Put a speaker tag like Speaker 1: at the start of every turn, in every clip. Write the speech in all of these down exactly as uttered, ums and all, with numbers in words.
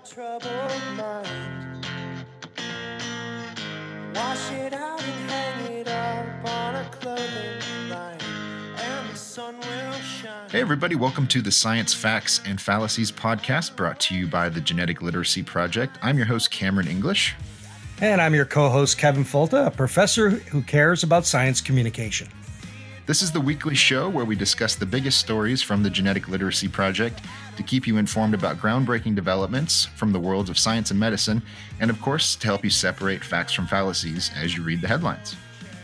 Speaker 1: troubled mind. Wash it out and hang it up on a clothing line, and the sun will shine.
Speaker 2: Hey everybody, welcome to the Science Facts and Fallacies podcast, brought to you by the Genetic Literacy Project. I'm your host, Cameron English.
Speaker 3: And I'm your co-host, Kevin Folta, a professor who cares about science communication.
Speaker 2: This is the weekly show where we discuss the biggest stories from the Genetic Literacy Project to keep you informed about groundbreaking developments from the worlds of science and medicine, and of course, to help you separate facts from fallacies as you read the headlines.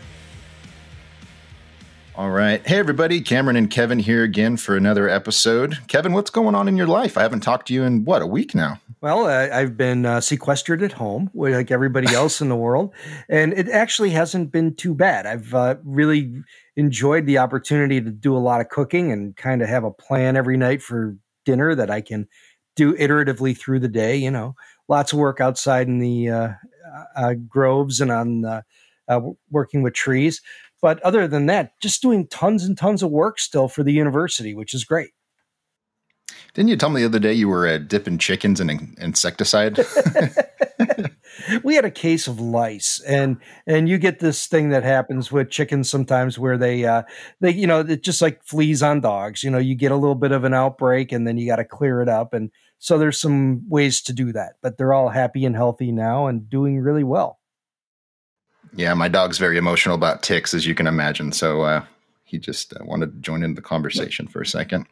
Speaker 2: All right. Hey, everybody. Cameron and Kevin here again for another episode. Kevin, what's going on in your life? I haven't talked to you in, what, a week now?
Speaker 3: Well, uh, I've been uh, sequestered at home like everybody else in the world, and it actually hasn't been too bad. I've uh, really enjoyed the opportunity to do a lot of cooking and kind of have a plan every night for dinner that I can do iteratively through the day. You know, lots of work outside in the uh, uh, groves and on uh, uh, working with trees. But other than that, just doing tons and tons of work still for the university, which is great.
Speaker 2: Didn't you tell me the other day you were uh, dipping chickens in in- insecticide?
Speaker 3: We had a case of lice, and and you get this thing that happens with chickens sometimes where they uh they you know it's just like fleas on dogs. You know, you get a little bit of an outbreak and then you got to clear it up, and so there's some ways to do that. But they're all happy and healthy now and doing really well.
Speaker 2: Yeah, my dog's very emotional about ticks, as you can imagine. So uh, he just uh, wanted to join in the conversation for a second.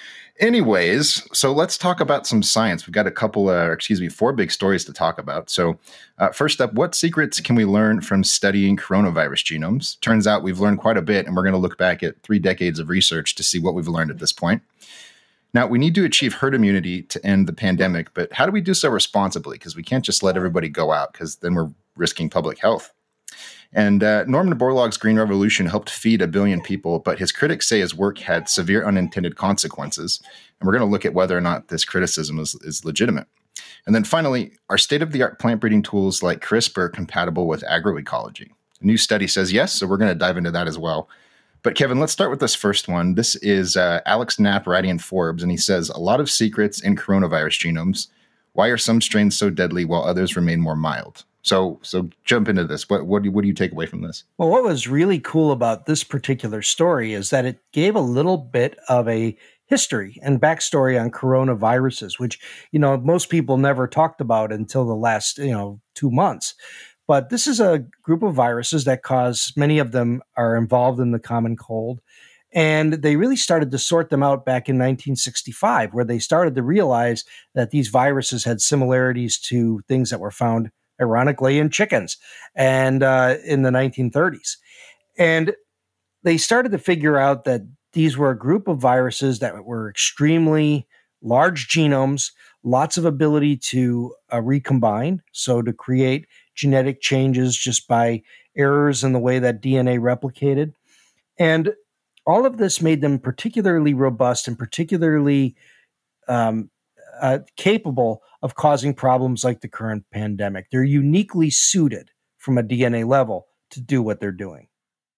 Speaker 2: Anyways, so let's talk about some science. We've got a couple, uh, excuse me, four big stories to talk about. So uh, first up, what secrets can we learn from studying coronavirus genomes? Turns out we've learned quite a bit, and we're going to look back at three decades of research to see what we've learned at this point. Now, we need to achieve herd immunity to end the pandemic, but how do we do so responsibly? Because we can't just let everybody go out, because then we're risking public health. And uh, Norman Borlaug's Green Revolution helped feed a billion people, but his critics say his work had severe unintended consequences. And we're going to look at whether or not this criticism is, is legitimate. And then finally, are state-of-the-art plant breeding tools like CRISPR compatible with agroecology? A new study says yes, so we're going to dive into that as well. But Kevin, let's start with this first one. This is uh, Alex Knapp writing in Forbes, and he says, a lot of secrets in coronavirus genomes. Why are some strains so deadly while others remain more mild? So so jump into this. What what do, what do you take away from this?
Speaker 3: Well, what was really cool about this particular story is that it gave a little bit of a history and backstory on coronaviruses, which, you know, most people never talked about until the last, you know, two months. But this is a group of viruses that cause, many of them are involved in the common cold. And they really started to sort them out back in nineteen sixty-five, where they started to realize that these viruses had similarities to things that were found, ironically, in chickens and uh, in the nineteen thirties. And they started to figure out that these were a group of viruses that were extremely large genomes, lots of ability to uh, recombine, so to create genetic changes just by errors in the way that D N A replicated. And all of this made them particularly robust and particularly um, uh, capable of causing problems like the current pandemic. They're uniquely suited from a D N A level to do what they're doing.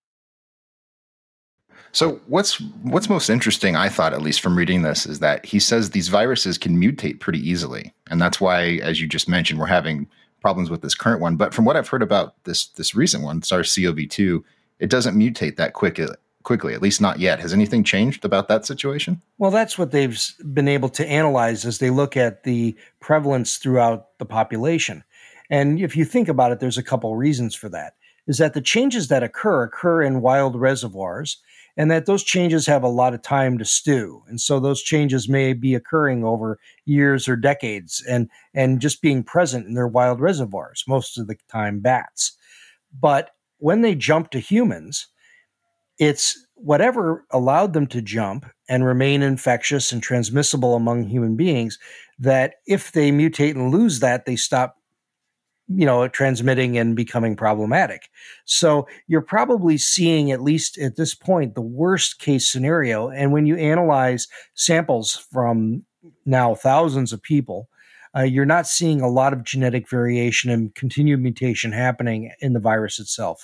Speaker 2: So what's what's most interesting, I thought, at least from reading this, is that he says these viruses can mutate pretty easily. And that's why, as you just mentioned, we're having problems with this current one. But from what I've heard about this this recent one, SARS-C o V two, it doesn't mutate that quick, quickly, at least not yet. Has anything changed about that situation?
Speaker 3: Well, that's what they've been able to analyze as they look at the prevalence throughout the population. And if you think about it, there's a couple reasons for that. Is that the changes that occur occur in wild reservoirs, and that those changes have a lot of time to stew. And so those changes may be occurring over years or decades and, and just being present in their wild reservoirs, most of the time bats. But when they jump to humans, it's whatever allowed them to jump and remain infectious and transmissible among human beings, that if they mutate and lose that, they stop, you know, transmitting and becoming problematic. So you're probably seeing, at least at this point, the worst case scenario. And when you analyze samples from now thousands of people, uh, you're not seeing a lot of genetic variation and continued mutation happening in the virus itself.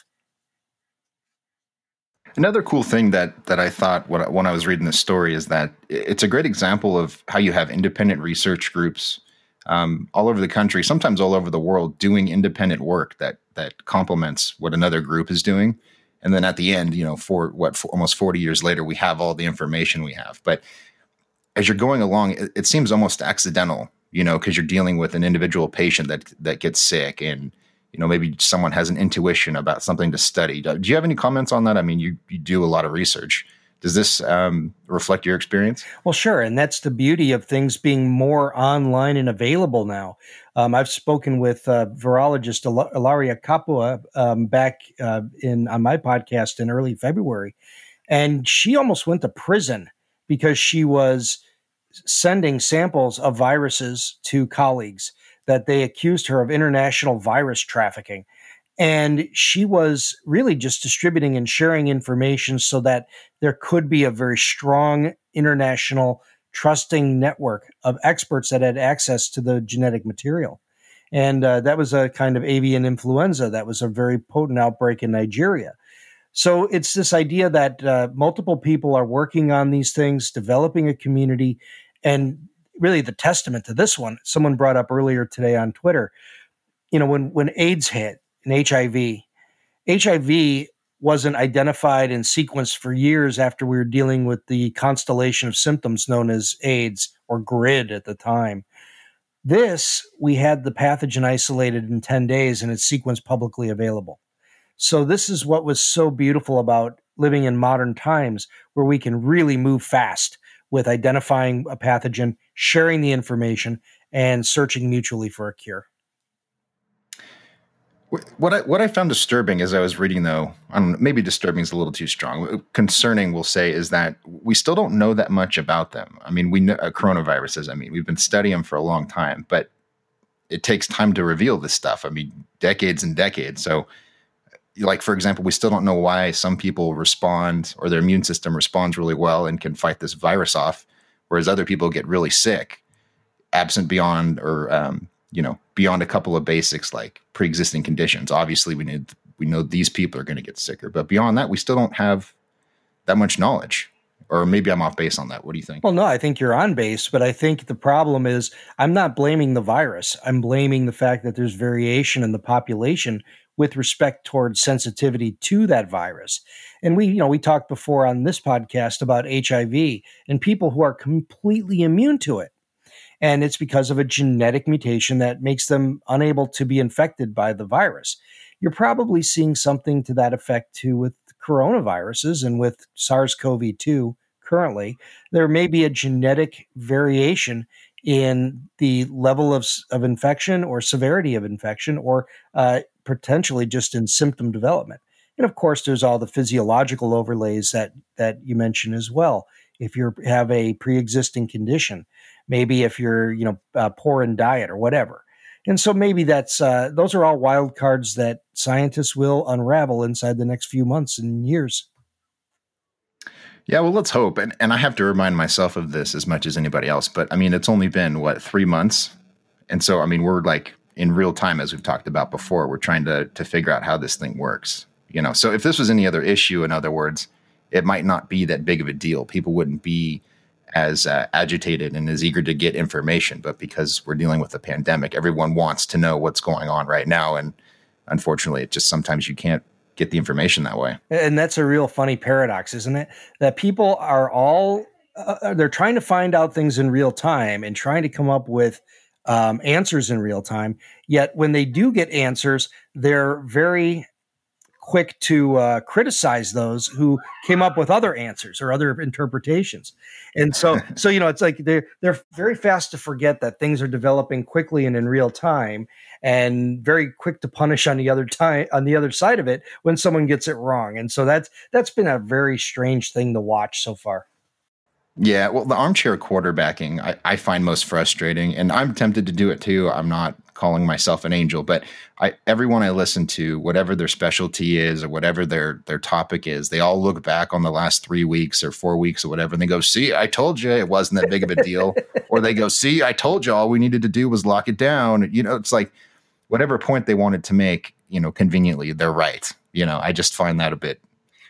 Speaker 2: Another cool thing that that I thought when I, when I was reading this story is that it's a great example of how you have independent research groups um, all over the country, sometimes all over the world, doing independent work that that complements what another group is doing. And then at the end, you know, for what for almost forty years later, we have all the information we have. But as you're going along, it, it seems almost accidental, you know, because you're dealing with an individual patient that that gets sick, and you know, maybe someone has an intuition about something to study. Do you have any comments on that? I mean, you you do a lot of research. Does this um, reflect your experience?
Speaker 3: Well, sure. And that's the beauty of things being more online and available now. Um, I've spoken with uh, virologist Il- Ilaria Capua um, back uh, in on my podcast in early February, and she almost went to prison because she was sending samples of viruses to colleagues that they accused her of international virus trafficking. And she was really just distributing and sharing information so that there could be a very strong international trusting network of experts that had access to the genetic material. And uh, that was a kind of avian influenza. That was a very potent outbreak in Nigeria. So it's this idea that uh, multiple people are working on these things, developing a community, and really the testament to this one, someone brought up earlier today on Twitter, you know, when, when AIDS hit and H I V, H I V wasn't identified and sequenced for years after we were dealing with the constellation of symptoms known as AIDS, or GRID at the time. This, we had the pathogen isolated in ten days and it's sequenced publicly available. So this is what was so beautiful about living in modern times, where we can really move fast with identifying a pathogen, sharing the information, and searching mutually for a cure.
Speaker 2: What I what I found disturbing as I was reading, though, I don't know, maybe disturbing is a little too strong. Concerning, we'll say, is that we still don't know that much about them. I mean, we know uh, coronaviruses. I mean, we've been studying them for a long time, but it takes time to reveal this stuff. I mean, decades and decades. So, like, for example, we still don't know why some people respond, or their immune system responds really well and can fight this virus off, whereas other people get really sick, absent beyond or um, you know, beyond a couple of basics like pre-existing conditions. Obviously, we need we know these people are going to get sicker, but beyond that, we still don't have that much knowledge. Or maybe I'm off base on that. What do you think?
Speaker 3: Well, no, I think you're on base, but I think the problem is I'm not blaming the virus. I'm blaming the fact that there's variation in the population with respect towards sensitivity to that virus. And we, you know, we talked before on this podcast about H I V and people who are completely immune to it. And it's because of a genetic mutation that makes them unable to be infected by the virus. You're probably seeing something to that effect too with coronaviruses and with SARS-C o V two currently. There may be a genetic variation in the level of, of infection or severity of infection, or uh, potentially just in symptom development. And of course, there's all the physiological overlays that, that you mentioned as well. If you have a pre-existing condition, maybe if you're, you know, uh, poor in diet or whatever. And so maybe that's, uh, those are all wild cards that scientists will unravel inside the next few months and years.
Speaker 2: Yeah, well, let's hope. And and I have to remind myself of this as much as anybody else. But I mean, it's only been, what, three months? And so, I mean, we're like in real time, as we've talked about before, we're trying to to figure out how this thing works. You know, so if this was any other issue, in other words, it might not be that big of a deal. People wouldn't be as uh, agitated and as eager to get information. But because we're dealing with a pandemic, everyone wants to know what's going on right now. And unfortunately, it just sometimes you can't get the information that way.
Speaker 3: And that's a real funny paradox, isn't it? That people are all, uh, they're trying to find out things in real time and trying to come up with um, answers in real time. Yet when they do get answers, they're very quick to uh, criticize those who came up with other answers or other interpretations. And so, so, you know, it's like they're, they're very fast to forget that things are developing quickly and in real time, and very quick to punish on the other time, on the other side of it, when someone gets it wrong. And so that's, that's been a very strange thing to watch so far.
Speaker 2: Yeah, well, the armchair quarterbacking I, I find most frustrating, and I'm tempted to do it too. I'm not calling myself an angel, but I, everyone I listen to, whatever their specialty is or whatever their their topic is, they all look back on the last three weeks or four weeks or whatever, and they go, see, I told you it wasn't that big of a deal. Or they go, see, I told you all we needed to do was lock it down. You know, it's like whatever point they wanted to make, you know, conveniently, they're right. You know, I just find that a bit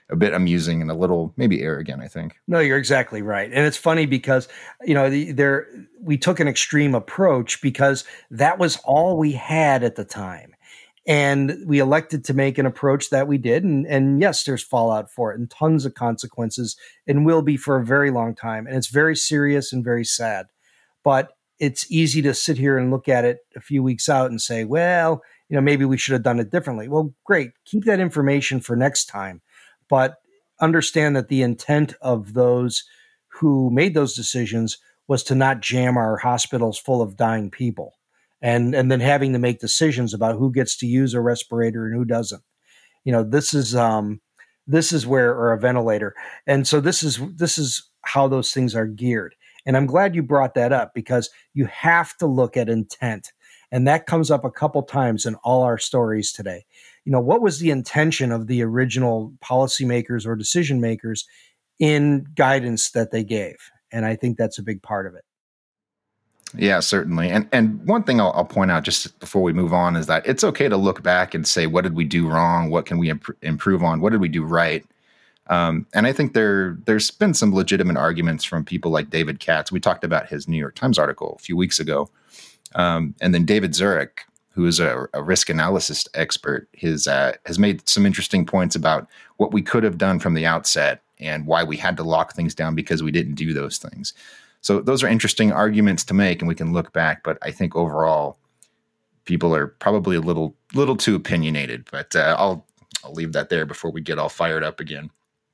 Speaker 2: a bit amusing and a little maybe arrogant, I think.
Speaker 3: No, you're exactly right. And it's funny because, you know, the, there we took an extreme approach because that was all we had at the time. And we elected to make an approach that we did. And, and yes, there's fallout for it and tons of consequences and will be for a very long time. And it's very serious and very sad. But it's easy to sit here and look at it a few weeks out and say, well, you know, maybe we should have done it differently. Well, great. Keep that information for next time. But understand that the intent of those who made those decisions was to not jam our hospitals full of dying people. And, and then having to make decisions about who gets to use a respirator and who doesn't. You know, this is um, this is where, or a ventilator. And so this is this is how those things are geared. And I'm glad you brought that up because you have to look at intent. And that comes up a couple times in all our stories today. You know, what was the intention of the original policymakers or decision makers in guidance that they gave? And I think that's a big part of it.
Speaker 2: Yeah, certainly. And and one thing I'll, I'll point out just before we move on is that it's okay to look back and say, what did we do wrong? What can we imp- improve on? What did we do right? Um, and I think there, there's been some legitimate arguments from people like David Katz. We talked about his New York Times article a few weeks ago. Um, and then David Zurich, who is a, a risk analysis expert, his, uh, has made some interesting points about what we could have done from the outset and why we had to lock things down because we didn't do those things. So those are interesting arguments to make, and we can look back. But I think overall, people are probably a little little too opinionated. But uh, I'll I'll leave that there before we get all fired up again.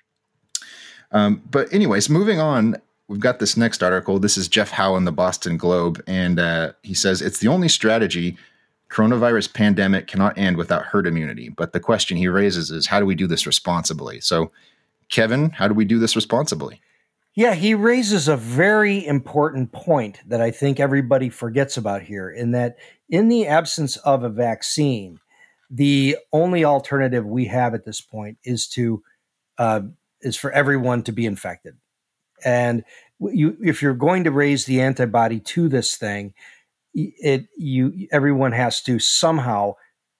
Speaker 2: Um, but anyways, moving on, we've got this next article. This is Jeff Howe in the Boston Globe, and uh, he says it's the only strategy. Coronavirus pandemic cannot end without herd immunity. But the question he raises is, how do we do this responsibly? So, Kevin, how do we do this responsibly?
Speaker 3: Yeah, he raises a very important point that I think everybody forgets about here, in that in the absence of a vaccine, the only alternative we have at this point is to uh, is for everyone to be infected. And you, if you're going to raise the antibody to this thing, it you everyone has to somehow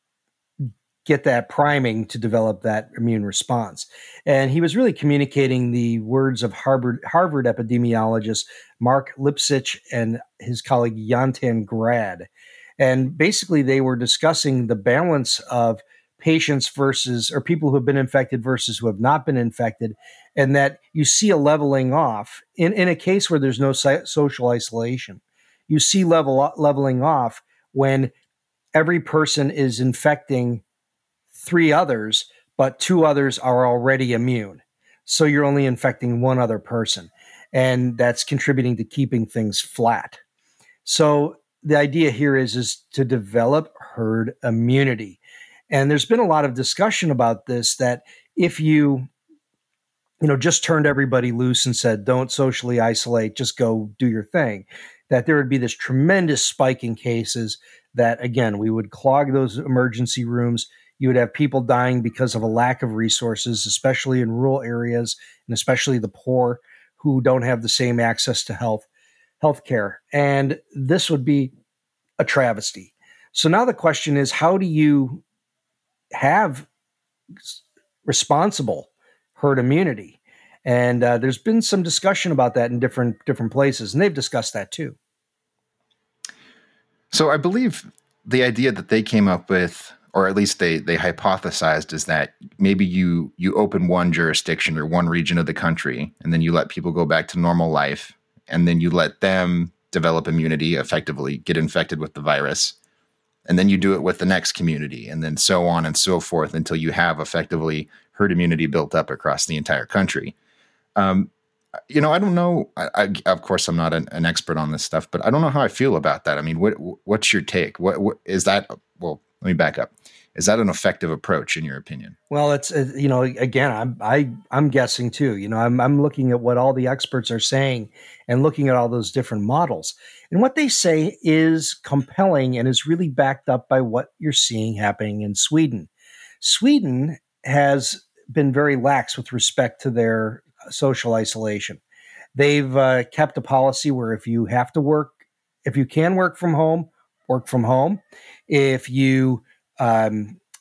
Speaker 3: get that priming to develop that immune response. And he was really communicating the words of Harvard, Harvard epidemiologist Mark Lipsitch and his colleague Yantan Grad. And basically they were discussing the balance of patients versus, or people who have been infected versus who have not been infected, and that you see a leveling off in, in a case where there's no social isolation. You see level leveling off when every person is infecting three others, but two others are already immune. So you're only infecting one other person, and that's contributing to keeping things flat. So the idea here is, is to develop herd immunity. And there's been a lot of discussion about this, that if you, you know, just turned everybody loose and said, don't socially isolate, just go do your thing, that there would be this tremendous spike in cases that, again, we would clog those emergency rooms. You would have people dying because of a lack of resources, especially in rural areas, and especially the poor who don't have the same access to health healthcare. And this would be a travesty. So now the question is, how do you have responsible herd immunity? And uh, there's been some discussion about that in different different places, and they've discussed that too.
Speaker 2: So I believe the idea that they came up with, or at least they they hypothesized, is that maybe you you open one jurisdiction or one region of the country, and then you let people go back to normal life, and then you let them develop immunity, effectively get infected with the virus, and then you do it with the next community, and then so on and so forth until you have effectively herd immunity built up across the entire country. Um, you know, I don't know. I, I, of course, I'm not an, an expert on this stuff, but I don't know how I feel about that. I mean, what what's your take? What, what is that? Well, let me back up. Is that an effective approach in your opinion?
Speaker 3: Well, it's, uh, you know, again, I'm, I, I'm guessing too, you know, I'm, I'm looking at what all the experts are saying and looking at all those different models, and what they say is compelling and is really backed up by what you're seeing happening in Sweden. Sweden has been very lax with respect to their social isolation. They've uh, kept a policy where if you have to work, if you can work from home, work from home. If you, um,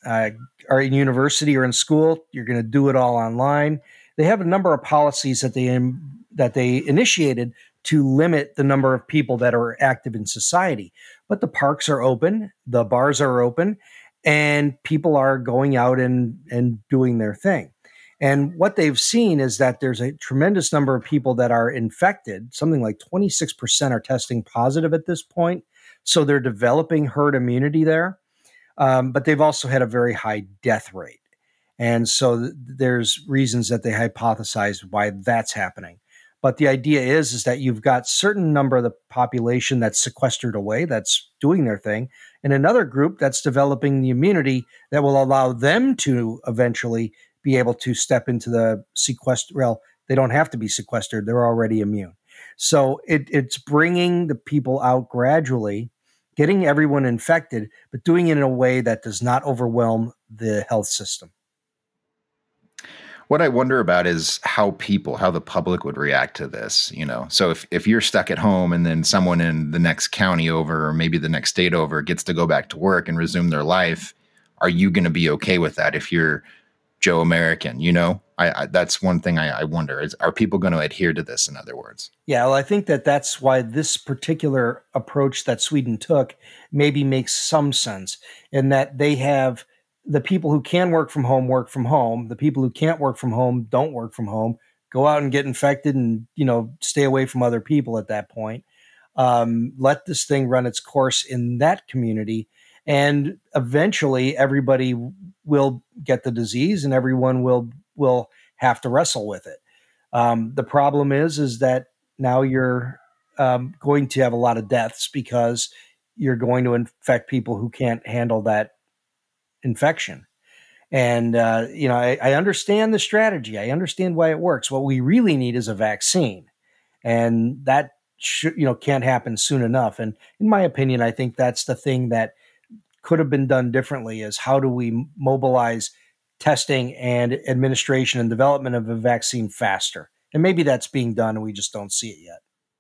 Speaker 3: uh, are in university or in school, you're going to do it all online. They have a number of policies that they that they initiated to limit the number of people that are active in society. But the parks are open, the bars are open, and people are going out and, and doing their thing. And what they've seen is that there's a tremendous number of people that are infected. Something like twenty-six percent are testing positive at this point. So they're developing herd immunity there. Um, but they've also had a very high death rate. And so th- there's reasons that they hypothesize why that's happening. But the idea is, is that you've got certain number of the population that's sequestered away, that's doing their thing, and another group that's developing the immunity that will allow them to eventually be able to step into the sequester. Well, they don't have to be sequestered. They're already immune. So it, it's bringing the people out gradually, getting everyone infected, but doing it in a way that does not overwhelm the health system.
Speaker 2: What I wonder about is how people, how the public would react to this, you know? So if, if you're stuck at home and then someone in the next county over, or maybe the next state over, gets to go back to work and resume their life, are you going to be okay with that if you're Joe American, you know? I, I that's one thing I, I wonder is, are people going to adhere to this, in other words?
Speaker 3: Yeah, well, I think that that's why this particular approach that Sweden took maybe makes some sense, in that they have the people who can work from home work from home. The people who can't work from home don't work from home, go out and get infected and, you know, stay away from other people at that point. Um, let this thing run its course in that community. And eventually everybody will get the disease and everyone will, will have to wrestle with it. Um, the problem is, is that now you're um, going to have a lot of deaths because you're going to infect people who can't handle that infection. And, uh, you know, I, I understand the strategy. I understand why it works. What we really need is a vaccine. And that, should, you know, can't happen soon enough. And in my opinion, I think that's the thing that could have been done differently, is how do we mobilize testing and administration and development of a vaccine faster? And maybe that's being done and we just don't see it yet.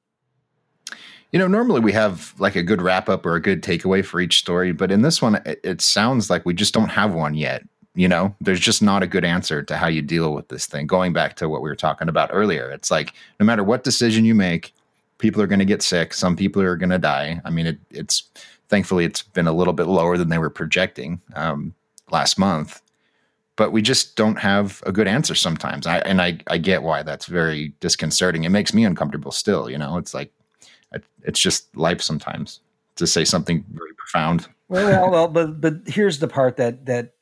Speaker 2: You know, normally we have like a good wrap up or a good takeaway for each story, but in this one, it, it sounds like we just don't have one yet. You know, there's just not a good answer to how you deal with this thing. Going back to what we were talking about earlier, it's like no matter what decision you make, people are going to get sick. Some people are going to die. I mean, it, it's thankfully it's been a little bit lower than they were projecting um, last month, but we just don't have a good answer sometimes. I, and I, I get why that's very disconcerting. It makes me uncomfortable still. You know, it's like, it's just life sometimes, to say something very profound.
Speaker 3: well, well, but but here's the part that that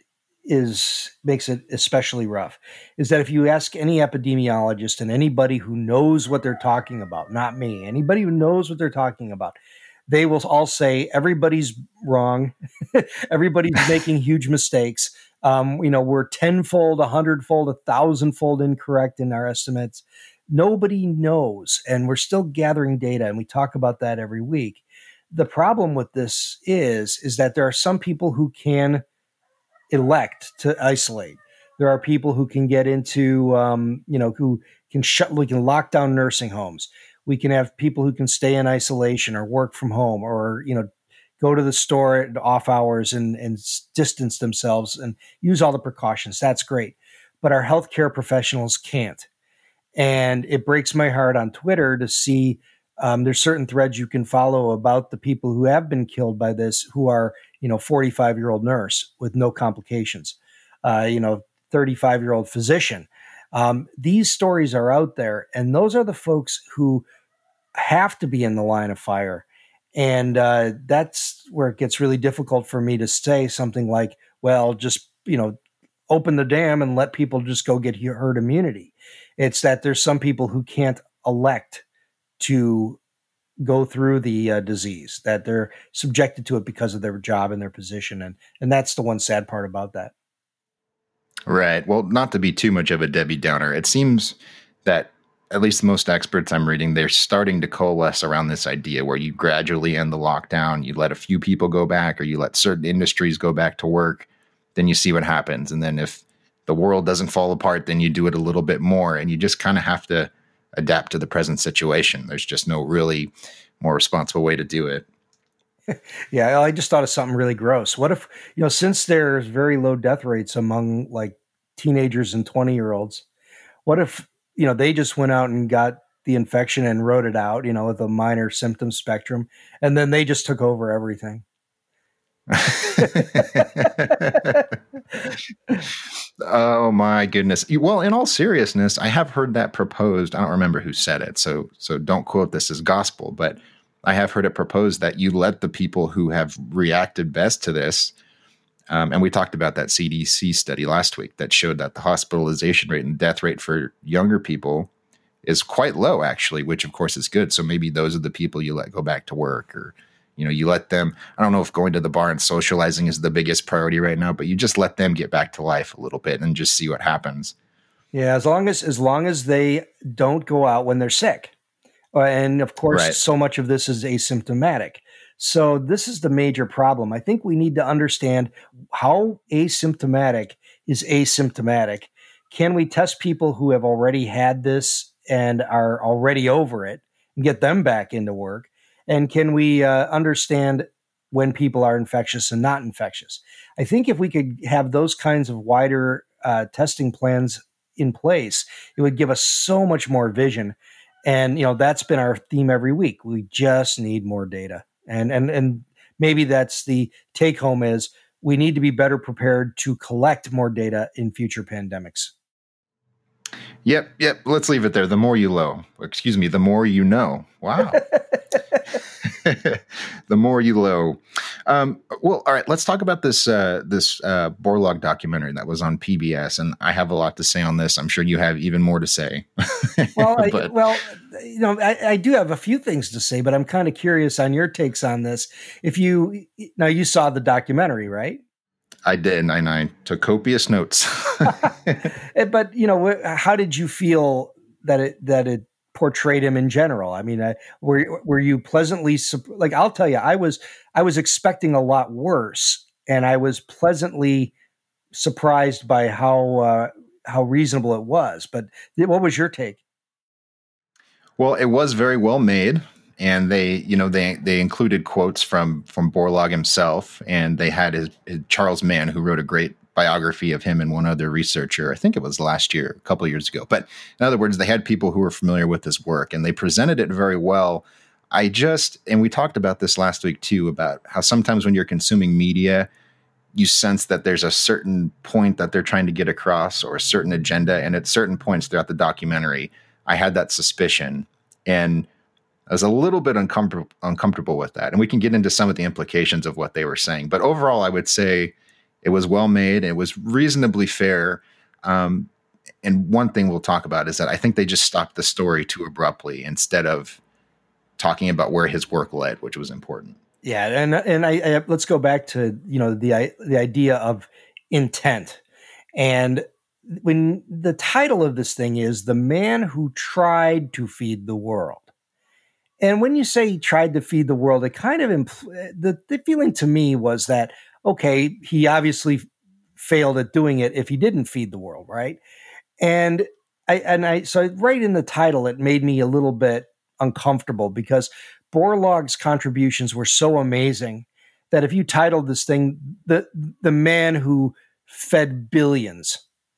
Speaker 3: is makes it especially rough, is that if you ask any epidemiologist and anybody who knows what they're talking about, not me, anybody who knows what they're talking about, they will all say everybody's wrong, everybody's making huge mistakes. Um, you know, we're tenfold, a hundredfold, a thousandfold incorrect in our estimates. Nobody knows, and we're still gathering data, and we talk about that every week. The problem with this is, is that there are some people who can elect to isolate. There are people who can get into, um, you know, who can shut, we can lock down nursing homes. We can have people who can stay in isolation or work from home, or, you know, go to the store at off hours and, and distance themselves and use all the precautions. That's great. But our healthcare professionals can't. And it breaks my heart on Twitter to see um, there's certain threads you can follow about the people who have been killed by this, who are, you know, forty-five-year-old nurse with no complications, uh, you know, thirty-five-year-old physician. Um, these stories are out there, and those are the folks who have to be in the line of fire. And uh, that's where it gets really difficult for me to say something like, well, just, you know, open the dam and let people just go get herd immunity. It's that there's some people who can't elect to go through the uh, disease, that they're subjected to it because of their job and their position. And, and that's the one sad part about that.
Speaker 2: Right. Well, not to be too much of a Debbie Downer, it seems that at least most experts I'm reading, they're starting to coalesce around this idea where you gradually end the lockdown, you let a few people go back, or you let certain industries go back to work, then you see what happens. And then if the world doesn't fall apart, then you do it a little bit more, and you just kind of have to adapt to the present situation. There's just no really more responsible way to do it.
Speaker 3: Yeah, I just thought of something really gross. What if, you know, since there's very low death rates among like teenagers and twenty year olds, what if, you know, they just went out and got the infection and wrote it out, you know, with a minor symptom spectrum, and then they just took over everything?
Speaker 2: Oh my goodness. Well, in all seriousness, I have heard that proposed. I don't remember who said it, so so don't quote this as gospel, but I have heard it proposed that you let the people who have reacted best to this, um, and we talked about that C D C study last week that showed that the hospitalization rate and death rate for younger people is quite low, actually, which of course is good. So maybe those are the people you let go back to work, or you know, you let them, I don't know if going to the bar and socializing is the biggest priority right now, but you just let them get back to life a little bit and just see what happens.
Speaker 3: Yeah, as long as as long as they don't go out when they're sick. Uh, and of course,
Speaker 2: Right.
Speaker 3: so much of this is asymptomatic. So this is the major problem. I think we need to understand how asymptomatic is asymptomatic. Can we test people who have already had this and are already over it and get them back into work? And can we uh, understand when people are infectious and not infectious? I think if we could have those kinds of wider uh, testing plans in place, it would give us so much more vision. And, you know, that's been our theme every week. We just need more data. And, and, and maybe that's the take home is we need to be better prepared to collect more data in future pandemics.
Speaker 2: Yep. Yep. Let's leave it there. The more you know, excuse me, the more you know. Wow. The more you know. Um, well, all right, let's talk about this, uh, this, uh, Borlaug documentary that was on P B S. And I have a lot to say on this. I'm sure you have even more to say.
Speaker 3: Well,
Speaker 2: but,
Speaker 3: I, well, you know, I, I do have a few things to say, but I'm kind of curious on your takes on this. If you, now you saw the documentary, right?
Speaker 2: I did, and I took copious notes.
Speaker 3: But, you know, how did you feel that it, that it portrayed him in general? I mean, uh, were, were you pleasantly, like, I'll tell you, I was, I was expecting a lot worse, and I was pleasantly surprised by how, uh, how reasonable it was. But what was your take?
Speaker 2: Well, it was very well made, and they, you know, they they included quotes from from Borlaug himself, and they had his, his Charles Mann, who wrote a great biography of him and one other researcher. I think it was last year, a couple of years ago. But in other words, they had people who were familiar with his work, and they presented it very well. I just, and we talked about this last week too, about how sometimes when you're consuming media, you sense that there's a certain point that they're trying to get across, or a certain agenda. And at certain points throughout the documentary, I had that suspicion, and I was a little bit uncomfortable uncomfortable with that. And we can get into some of the implications of what they were saying. But overall, I would say it was well made. It was reasonably fair. Um, and one thing we'll talk about is that I think they just stopped the story too abruptly instead of talking about where his work led, which was important.
Speaker 3: Yeah, and and I, I let's go back to, you know, the the idea of intent. And when the title of this thing is The Man Who Tried to Feed the World. And when you say he tried to feed the world, it kind of impl- the, the feeling to me was that, okay, he obviously failed at doing it if he didn't feed the world, right? And I and I so right in the title, it made me a little bit uncomfortable, because Borlaug's contributions were so amazing that if you titled this thing the the man who fed billions,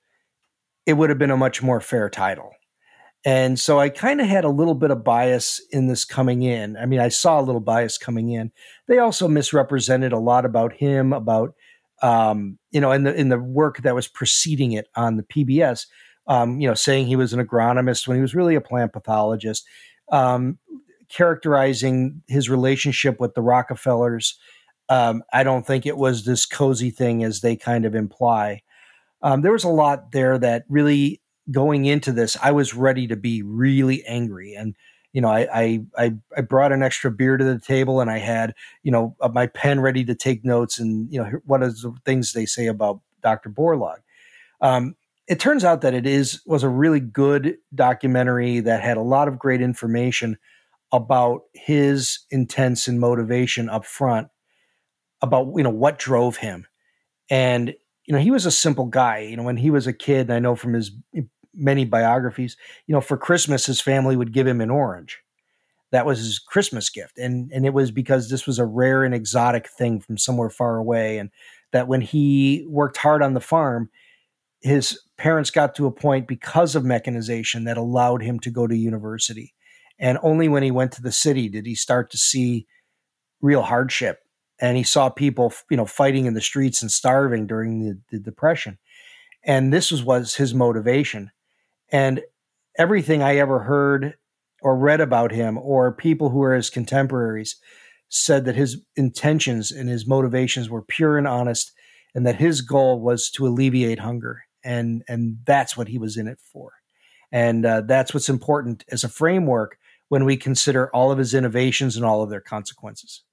Speaker 3: it would have been a much more fair title. And so I kind of had a little bit of bias in this coming in. I mean, I saw a little bias coming in. They also misrepresented a lot about him, about, um, you know, in the in the work that was preceding it on the P B S, um, you know, saying he was an agronomist when he was really a plant pathologist, um, characterizing his relationship with the Rockefellers. Um, I don't think it was this cozy thing as they kind of imply. Um, there was a lot there that really, going into this, I was ready to be really angry. And, you know, I, I, I brought an extra beer to the table, and I had, you know, my pen ready to take notes, and, you know, what are the things they say about Doctor Borlaug. Um, it turns out that it is, was a really good documentary that had a lot of great information about his intents and motivation up front, about, you know, what drove him. And, you know, he was a simple guy. You know, when he was a kid, and I know from his many biographies, you know, for Christmas, his family would give him an orange. that was his Christmas gift. And, and it was because this was a rare and exotic thing from somewhere far away. And that when he worked hard on the farm, his parents got to a point because of mechanization that allowed him to go to university. And only when he went to the city did he start to see real hardship. And he saw people, you know, fighting in the streets and starving during the, the Depression. And this was, was his motivation. And everything I ever heard or read about him, or people who were his contemporaries, said that his intentions and his motivations were pure and honest, and that his goal was to alleviate hunger. And, and that's what he was in it for. And uh, that's what's important as a framework when we consider all of his innovations and all of their consequences.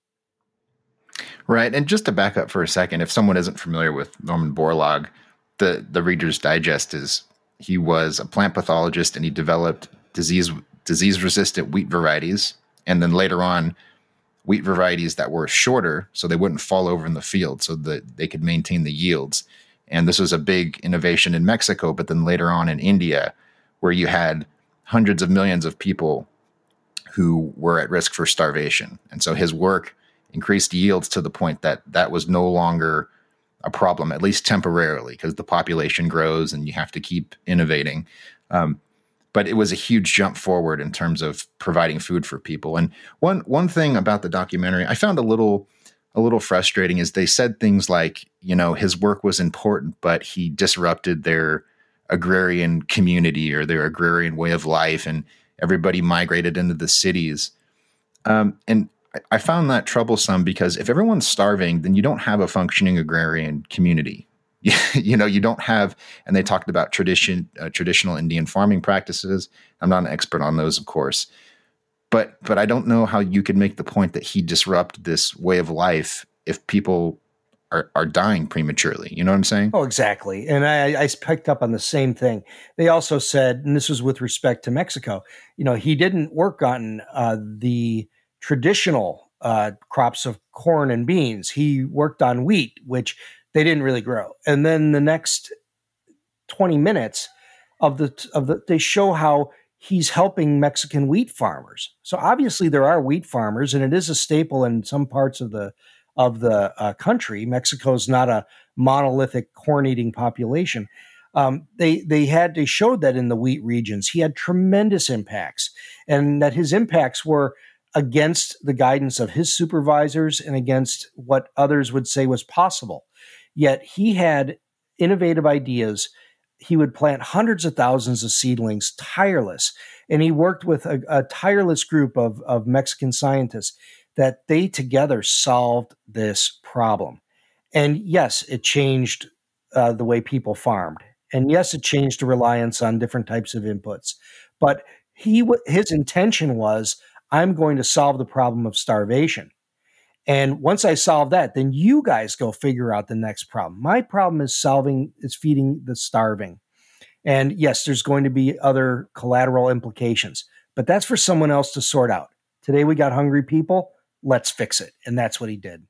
Speaker 2: Right. And just to back up for a second, if someone isn't familiar with Norman Borlaug, the, the Reader's Digest is he was a plant pathologist, and he developed disease disease-resistant wheat varieties. And then later on, wheat varieties that were shorter so they wouldn't fall over in the field so that they could maintain the yields. And this was a big innovation in Mexico, but then later on in India, where you had hundreds of millions of people who were at risk for starvation. And so his work increased yields to the point that that was no longer a problem, at least temporarily, because the population grows and you have to keep innovating. Um, but it was a huge jump forward in terms of providing food for people. And one one thing about the documentary I found a little a little frustrating is they said things like, you know, his work was important, but he disrupted their agrarian community or their agrarian way of life, and everybody migrated into the cities. Um, and I found that troublesome because if everyone's starving, then you don't have a functioning agrarian community. You know, you don't have, and they talked about tradition, uh, traditional Indian farming practices. I'm not an expert on those, of course, but but I don't know how you could make the point that he disrupted this way of life if people are, are dying prematurely. You know what I'm saying?
Speaker 3: Oh, exactly. And I, I picked up on the same thing. They also said, and this was with respect to Mexico, you know, he didn't work on uh, the traditional uh, crops of corn and beans. He worked on wheat, which they didn't really grow. And then the next twenty minutes of the of the they show how he's helping Mexican wheat farmers. So obviously there are wheat farmers, and it is a staple in some parts of the of the uh, country. Mexico's not a monolithic corn-eating population. Um, they they had they showed that in the wheat regions he had tremendous impacts, and that his impacts were against the guidance of his supervisors and against what others would say was possible. Yet he had innovative ideas. He would plant hundreds of thousands of seedlings, tireless, and he worked with a, a tireless group of, of Mexican scientists that they together solved this problem. And yes, it changed uh, the way people farmed. And yes, it changed the reliance on different types of inputs. But he his intention was, I'm going to solve the problem of starvation. And once I solve that, then you guys go figure out the next problem. My problem is solving, is feeding the starving. And yes, there's going to be other collateral implications, but that's for someone else to sort out. Today we got hungry people. Let's fix it. And that's what he did.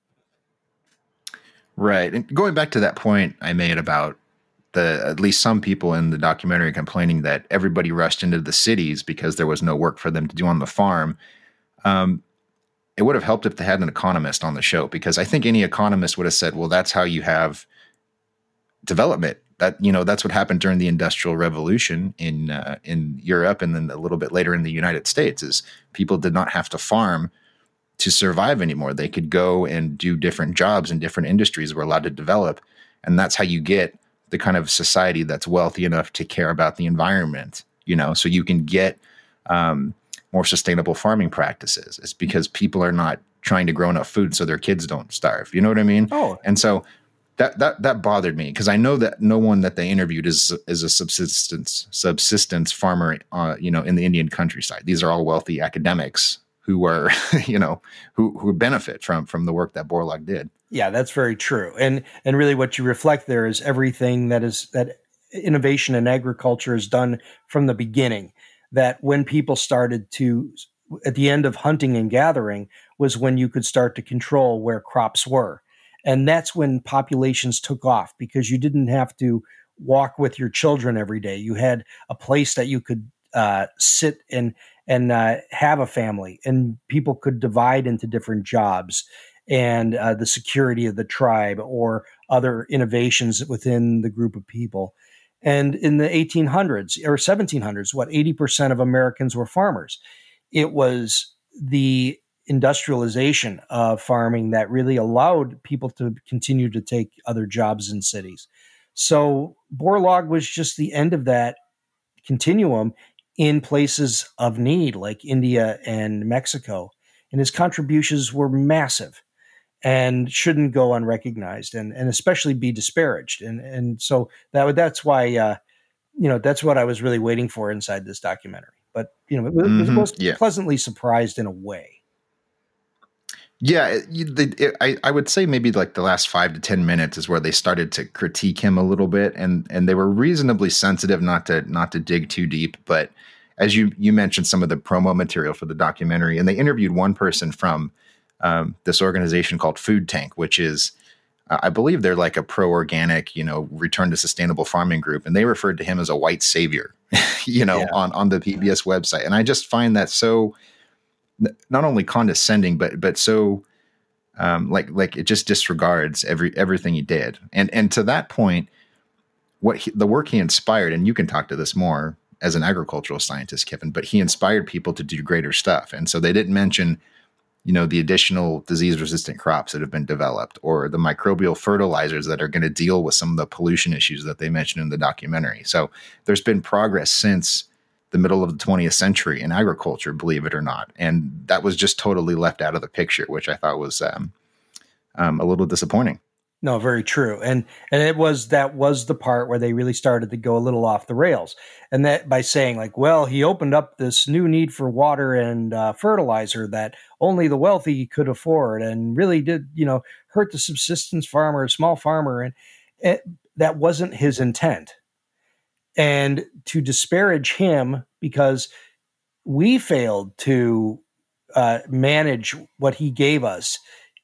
Speaker 2: Right. And going back to that point I made about the, at least some people in the documentary complaining that everybody rushed into the cities because there was no work for them to do on the farm. Um, it would have helped if they had an economist on the show, because I think any economist would have said, well, that's how you have development. That, you know, that's what happened during the Industrial Revolution in, uh, in Europe. And then a little bit later in the United States, is people did not have to farm to survive anymore. They could go and do different jobs in different industries, were allowed to develop. And that's how you get the kind of society that's wealthy enough to care about the environment, you know, so you can get um, more sustainable farming practices. It's because people are not trying to grow enough food so their kids don't starve. You know what I mean?
Speaker 3: Oh,
Speaker 2: and so that, that, that bothered me, because I know that no one that they interviewed is, is a subsistence, subsistence farmer, uh, you know, in the Indian countryside. These are all wealthy academics who are, you know, who, who benefit from, from the work that Borlaug did.
Speaker 3: Yeah, that's very true. And and really what you reflect there is everything that is that innovation in agriculture is done from the beginning. That when people started to, at the end of hunting and gathering, was when you could start to control where crops were. And that's when populations took off, because you didn't have to walk with your children every day. You had a place that you could uh, sit and and uh, have a family, and people could divide into different jobs, and uh, the security of the tribe or other innovations within the group of people. And in the eighteen hundreds or seventeen hundreds, what, eighty percent of Americans were farmers. It was the industrialization of farming that really allowed people to continue to take other jobs in cities. So Borlaug was just the end of that continuum in places of need like India and Mexico. And his contributions were massive and shouldn't go unrecognized, and, and especially be disparaged. And and so that that's why uh, you know that's what I was really waiting for inside this documentary. But you know, it,
Speaker 2: Mm-hmm.
Speaker 3: it was
Speaker 2: Yeah.
Speaker 3: pleasantly surprised in a way.
Speaker 2: Yeah, it, you- the, it, I I would say maybe like the last five to ten minutes is where they started to critique him a little bit, and and they were reasonably sensitive not to not to dig too deep. But as you you mentioned, some of the promo material for the documentary, and they interviewed one person from um, this organization called Food Tank, which is uh, I believe they're like a pro-organic, you know, return to sustainable farming group, and they referred to him as a white savior, you know,
Speaker 3: Yeah.
Speaker 2: on on the P B S website, and I just find that so not only condescending, but but so um, like like it just disregards every everything he did. And and to that point, what he, the work he inspired, and you can talk to this more as an agricultural scientist, Kevin, but he inspired people to do greater stuff. And so they didn't mention, you know, the additional disease-resistant crops that have been developed, or the microbial fertilizers that are going to deal with some of the pollution issues that they mentioned in the documentary. So there's been progress since the middle of the twentieth century in agriculture, believe it or not. And that was just totally left out of the picture, which I thought was um, um, a little disappointing.
Speaker 3: No, very true. And and it was that was the part where they really started to go a little off the rails. And that by saying like, well, he opened up this new need for water and uh, fertilizer that only the wealthy could afford, and really did, you know, hurt the subsistence farmer, small farmer. And it, that wasn't his intent. And to disparage him because we failed to uh, manage what he gave us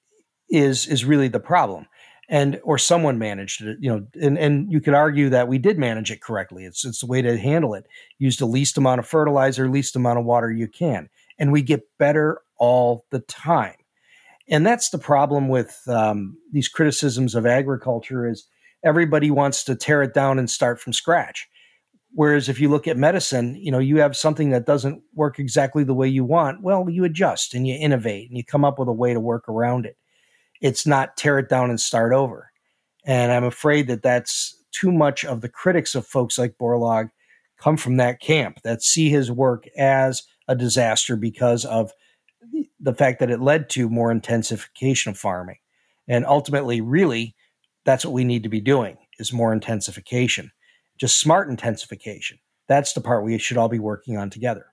Speaker 3: is is really the problem. And or someone managed it, you know, and, and you could argue that we did manage it correctly. It's it's the way to handle it. Use the least amount of fertilizer, least amount of water you can, and we get better all the time. And that's the problem with um, these criticisms of agriculture is everybody wants to tear it down and start from scratch. Whereas if you look at medicine, you know, you have something that doesn't work exactly the way you want. Well, you adjust and you innovate and you come up with a way to work around it. It's not tear it down and start over. And I'm afraid that that's too much of the critics of folks like Borlaug come from that camp that see his work as a disaster because of the fact that it led to more intensification of farming. And ultimately, really, that's what we need to be doing is more intensification, just smart intensification. That's the part we should all be working on together.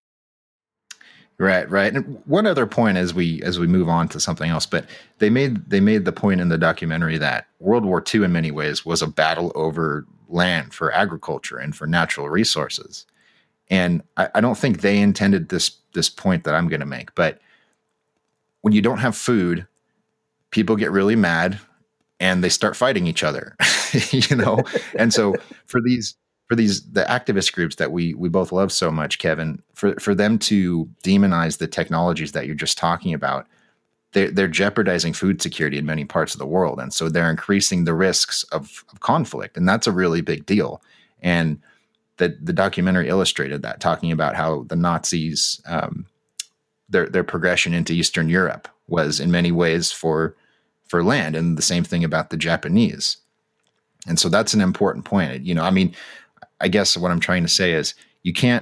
Speaker 2: Right, right. And one other point as we as we move on to something else, but they made they made the point in the documentary that World War Two in many ways was a battle over land for agriculture and for natural resources. And I, I don't think they intended this this point that I'm going to make, but when you don't have food, people get really mad and they start fighting each other, you know? And so for these for these the activist groups that we we both love so much, Kevin, for for them to demonize the technologies that you're just talking about, they're, they're jeopardizing food security in many parts of the world. And so they're increasing the risks of, of conflict. And that's a really big deal. And the, the documentary illustrated that, talking about how the Nazis, um, their their progression into Eastern Europe was in many ways for for land, and the same thing about the Japanese. And so that's an important point. You know, I mean, I guess what I'm trying to say is you can't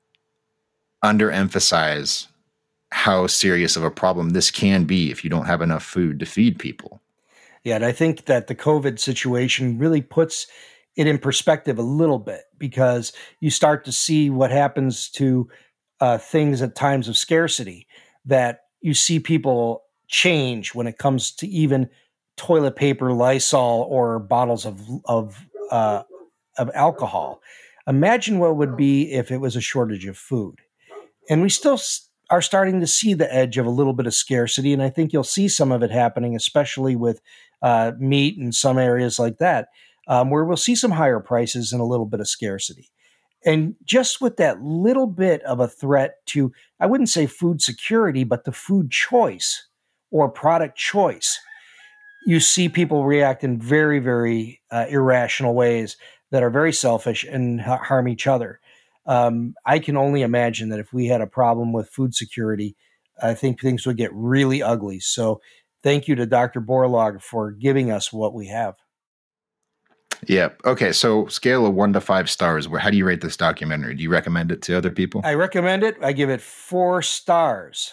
Speaker 2: underemphasize how serious of a problem this can be if you don't have enough food to feed people.
Speaker 3: Yeah, and I think that the COVID situation really puts it in perspective a little bit, because you start to see what happens to uh, things at times of scarcity, that you see people change when it comes to even toilet paper, Lysol, or bottles of of uh, of alcohol. Imagine what it would be if it was a shortage of food. And we still are starting to see the edge of a little bit of scarcity, and I think you'll see some of it happening, especially with uh, meat in some areas like that, um, where we'll see some higher prices and a little bit of scarcity. And just with that little bit of a threat to, I wouldn't say food security, but the food choice or product choice, you see people react in very, very uh, irrational ways that are very selfish and ha- harm each other. Um, I can only imagine that if we had a problem with food security, I think things would get really ugly. So thank you to Doctor Borlaug for giving us what we have.
Speaker 2: Yeah. Okay. So scale of one to five stars. Where how do you rate this documentary? Do you recommend it to other people?
Speaker 3: I recommend it. I give it four stars.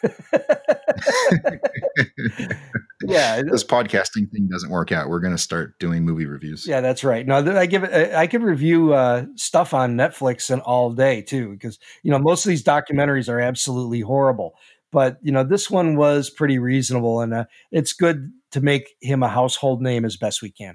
Speaker 3: Yeah,
Speaker 2: this podcasting thing doesn't work out. We're going to start doing movie reviews.
Speaker 3: Yeah, that's right. No, I give it. I could review uh, stuff on Netflix and all day too, because you know most of these documentaries are absolutely horrible. But you know this one was pretty reasonable, and uh, it's good to make him a household name as best we can.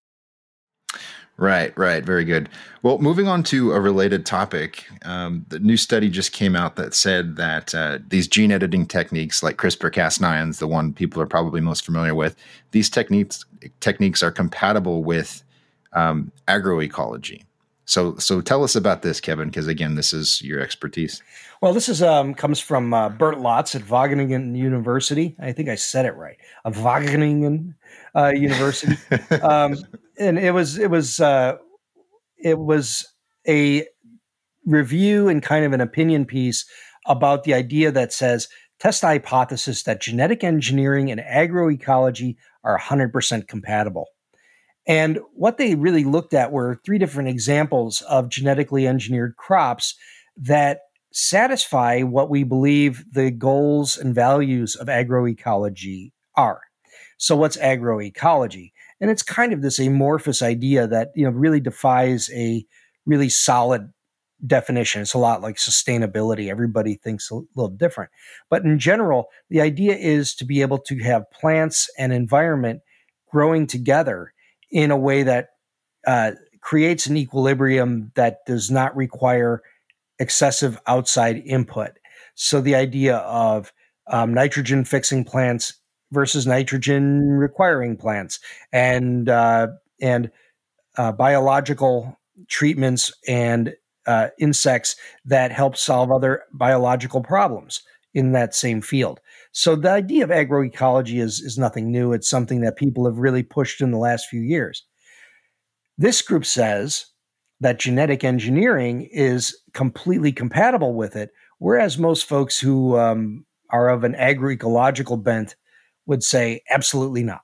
Speaker 2: Right, right. Very good. Well, moving on to a related topic, um, the new study just came out that said that uh, these gene editing techniques like CRISPR Cas nine, the one people are probably most familiar with, these techniques techniques are compatible with um, agroecology. So, so tell us about this, Kevin, because again, this is your expertise.
Speaker 3: Well, this is um, comes from uh, Bert Lotz at Wageningen University. I think I said it right. Of Wageningen uh, University. Um, And it was it was uh, it was a review and kind of an opinion piece about the idea that says test the hypothesis that genetic engineering and agroecology are one hundred percent compatible. And what they really looked at were three different examples of genetically engineered crops that satisfy what we believe the goals and values of agroecology are. So what's agroecology? And it's kind of this amorphous idea that, you know, really defies a really solid definition. It's a lot like sustainability. Everybody thinks a little different. But in general, the idea is to be able to have plants and environment growing together in a way that uh, creates an equilibrium that does not require excessive outside input. So the idea of um, nitrogen fixing plants versus nitrogen requiring plants, and uh, and uh, biological treatments and uh, insects that help solve other biological problems in that same field. So the idea of agroecology is is nothing new. It's something that people have really pushed in the last few years. This group says that genetic engineering is completely compatible with it, whereas most folks who um, are of an agroecological bent would say absolutely not.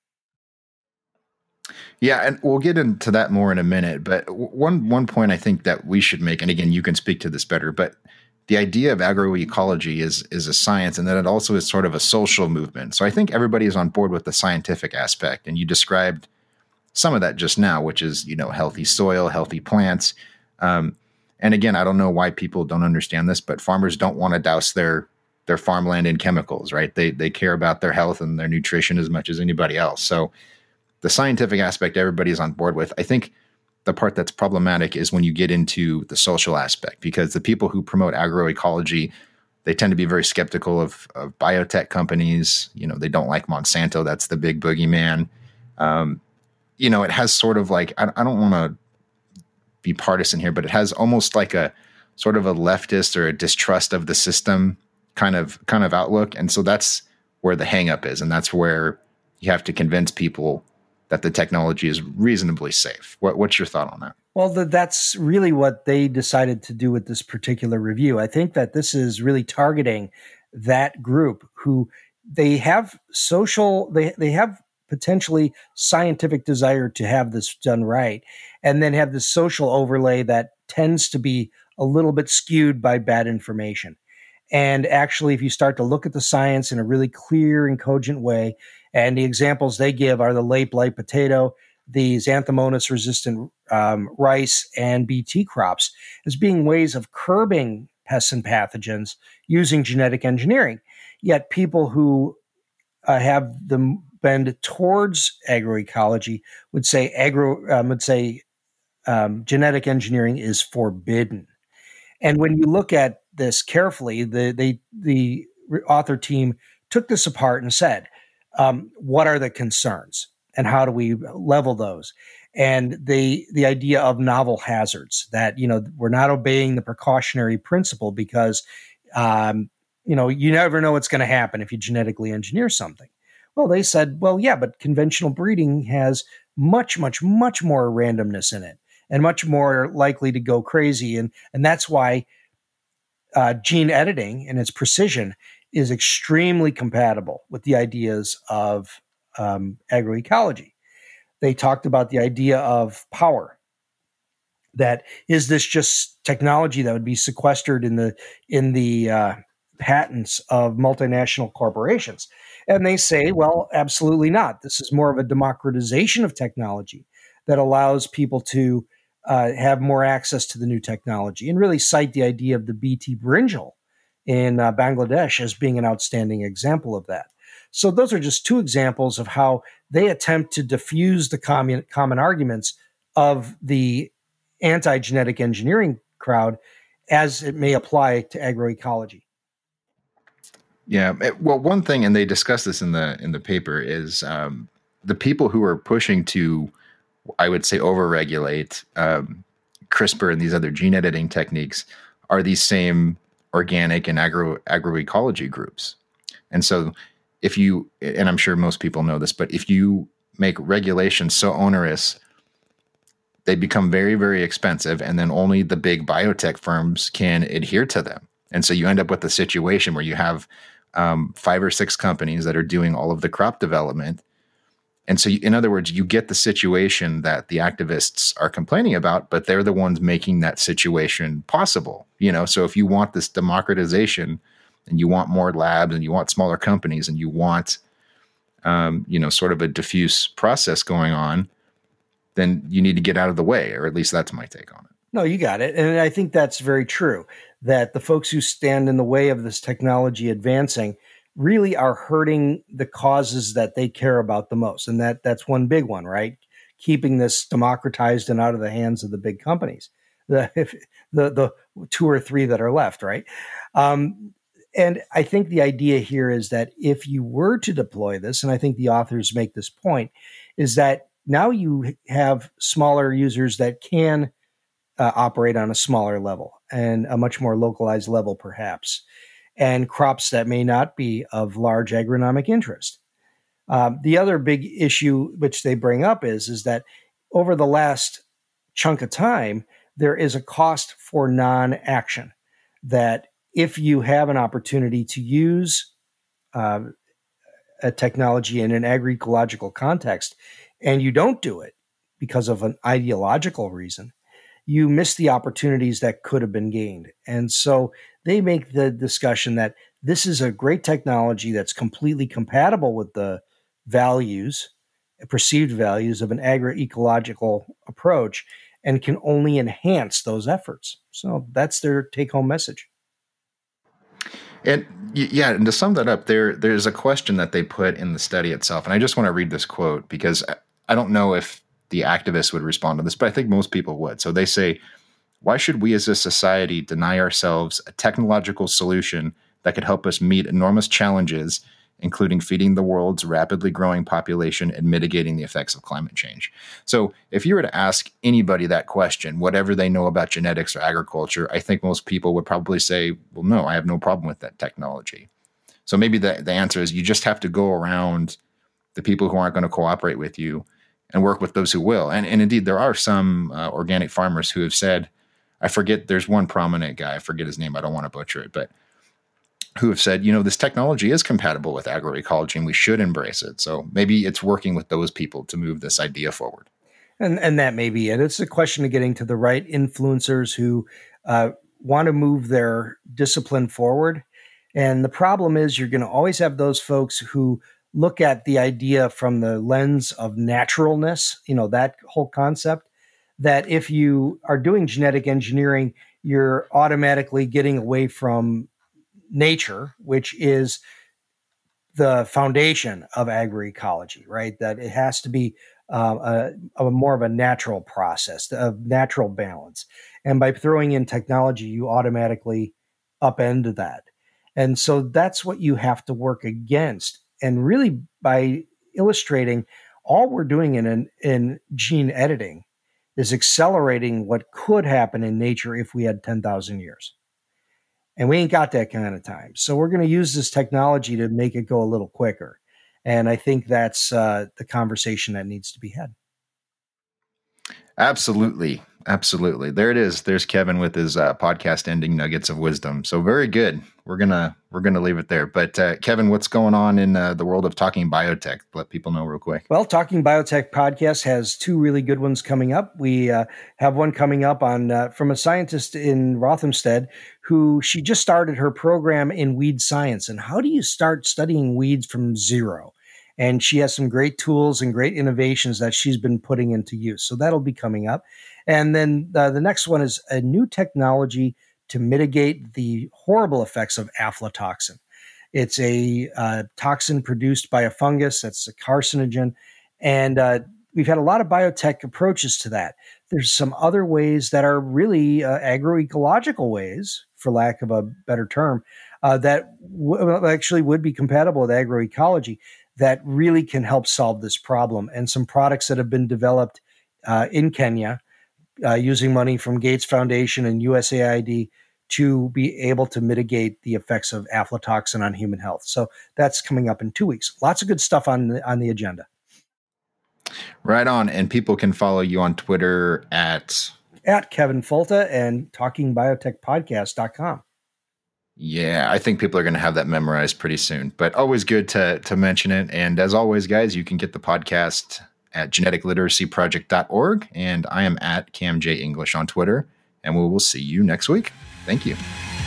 Speaker 2: Yeah, and we'll get into that more in a minute. But one one point I think that we should make, and again, you can speak to this better, but the idea of agroecology is is a science, and that it also is sort of a social movement. So I think everybody is on board with the scientific aspect, and you described some of that just now, which is, you know, healthy soil, healthy plants. Um, and again, I don't know why people don't understand this, but farmers don't want to douse their their farmland in chemicals, right? They they care about their health and their nutrition as much as anybody else. So the scientific aspect, everybody's on board with. I think the part that's problematic is when you get into the social aspect, because the people who promote agroecology, they tend to be very skeptical of, of biotech companies. You know, they don't like Monsanto. That's the big boogeyman. Um, you know, it has sort of like, I, I don't want to be partisan here, but it has almost like a sort of a leftist or a distrust of the system kind of kind of outlook. And so that's where the hang up is. And that's where you have to convince people that the technology is reasonably safe. What, what's your thought on that?
Speaker 3: Well, the, that's really what they decided to do with this particular review. I think that this is really targeting that group who they have social, they, they have potentially scientific desire to have this done right, and then have this social overlay that tends to be a little bit skewed by bad information. And actually, if you start to look at the science in a really clear and cogent way, and the examples they give are the late blight potato, the Xanthomonas resistant um, rice, and B T crops as being ways of curbing pests and pathogens using genetic engineering. Yet people who uh, have the bend towards agroecology would say agro um, would say um, genetic engineering is forbidden. And when you look at this carefully, the they, the author team took this apart and said, um, what are the concerns? and how do we level those? And the the idea of novel hazards, that, you know, we're not obeying the precautionary principle because, um, you know, you never know what's going to happen if you genetically engineer something. Well, they said, well, yeah, but conventional breeding has much, much, much more randomness in it and much more likely to go crazy. And, and that's why uh, gene editing and its precision is extremely compatible with the ideas of um, agroecology. They talked about the idea of power. That is this just technology that would be sequestered in the in the uh, patents of multinational corporations? And they say, well, absolutely not. This is more of a democratization of technology that allows people to uh, have more access to the new technology, and really cite the idea of the B T brinjal in uh, Bangladesh as being an outstanding example of that. So those are just two examples of how they attempt to diffuse the common, common arguments of the anti-genetic engineering crowd as it may apply to agroecology.
Speaker 2: Yeah, well, one thing, and they discuss this in the in the paper, is um, the people who are pushing to, I would say, overregulate um, CRISPR and these other gene editing techniques are these same organic and agro agroecology groups. And so if you, and I'm sure most people know this, but if you make regulations so onerous, they become very, very expensive, and then only the big biotech firms can adhere to them. And so you end up with a situation where you have um, five or six companies that are doing all of the crop development. And so, you, in other words, you get the situation that the activists are complaining about, but they're the ones making that situation possible. You know, so if you want this democratization, and you want more labs, and you want smaller companies, and you want, um, you know, sort of a diffuse process going on, then you need to get out of the way, or at least that's my take on it.
Speaker 3: No, you got it. And I think that's very true, that the folks who stand in the way of this technology advancing really are hurting the causes that they care about the most. And that that's one big one, right? Keeping this democratized and out of the hands of the big companies, the if, the, the two or three that are left, right? Um, and I think the idea here is that if you were to deploy this, and I think the authors make this point, is that now you have smaller users that can uh, operate on a smaller level and a much more localized level, perhaps, and crops that may not be of large agronomic interest. Um, the other big issue which they bring up is, is that over the last chunk of time, there is a cost for non-action, that if you have an opportunity to use uh, a technology in an agroecological context and you don't do it because of an ideological reason, you miss the opportunities that could have been gained. And so they make the discussion that this is a great technology that's completely compatible with the values, perceived values of an agroecological approach, and can only enhance those efforts. So that's their take-home message.
Speaker 2: And yeah, and to sum that up, there there's a question that they put in the study itself, and I just want to read this quote because I don't know if the activists would respond to this, but I think most people would. So they say, why should we as a society deny ourselves a technological solution that could help us meet enormous challenges, including feeding the world's rapidly growing population and mitigating the effects of climate change? So if you were to ask anybody that question, whatever they know about genetics or agriculture, I think most people would probably say, well, no, I have no problem with that technology. So maybe the, the answer is you just have to go around the people who aren't going to cooperate with you and work with those who will. And, and indeed, there are some uh, organic farmers who have said, I forget, there's one prominent guy, I forget his name, I don't want to butcher it, but who have said, you know, this technology is compatible with agroecology and we should embrace it. So maybe it's working with those people to move this idea forward.
Speaker 3: And and that may be it. It's a question of getting to the right influencers who uh, want to move their discipline forward. And the problem is you're going to always have those folks who look at the idea from the lens of naturalness, you know, that whole concept, that if you are doing genetic engineering, you're automatically getting away from nature, which is the foundation of agroecology, right? That it has to be uh, a, a more of a natural process, a natural balance. And by throwing in technology, you automatically upend that. And so that's what you have to work against. And really by illustrating all we're doing in, in, in gene editing is accelerating what could happen in nature if we had ten thousand years. And we ain't got that kind of time. So we're going to use this technology to make it go a little quicker. And I think that's uh, the conversation that needs to be had.
Speaker 2: Absolutely. Absolutely. There it is. There's Kevin with his uh, podcast ending nuggets of wisdom. So very good. We're going to, we're going to leave it there. But uh, Kevin, what's going on in uh, the world of Talking Biotech? Let people know real quick.
Speaker 3: Well, Talking Biotech podcast has two really good ones coming up. We uh, have one coming up on uh, from a scientist in Rothamsted who she just started her program in weed science. And how do you start studying weeds from zero? And she has some great tools and great innovations that she's been putting into use. So that'll be coming up. And then uh, the next one is a new technology to mitigate the horrible effects of aflatoxin. It's a uh, toxin produced by a fungus that's a carcinogen. And uh, we've had a lot of biotech approaches to that. There's some other ways that are really uh, agroecological ways, for lack of a better term, uh, that w- actually would be compatible with agroecology, that really can help solve this problem. And some products that have been developed uh, in Kenya uh, using money from Gates Foundation and U S A I D to be able to mitigate the effects of aflatoxin on human health. So that's coming up in two weeks. Lots of good stuff on the, on the agenda.
Speaker 2: Right on. And people can follow you on Twitter at...
Speaker 3: At Kevin Folta and talking biotech podcast dot com.
Speaker 2: Yeah, I think people are going to have that memorized pretty soon, but always good to to mention it. And as always, guys, you can get the podcast at genetic literacy project dot org. And I am at Cam J English on Twitter, and we will see you next week. Thank you.